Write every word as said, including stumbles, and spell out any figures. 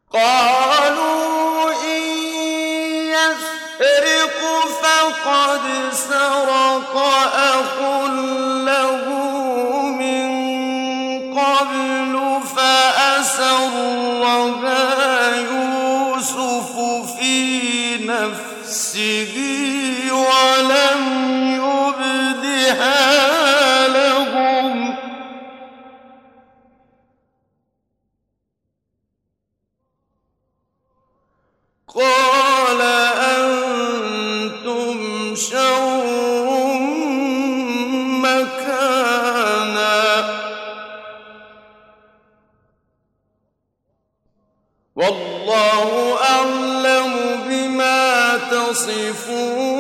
قالوا إن يسرق فقد سرق أخ له من قبل فأسرها يوسف في نفسه ولم يبدها لهم قال أنتم شر مكانا والله أعلم بما تصفون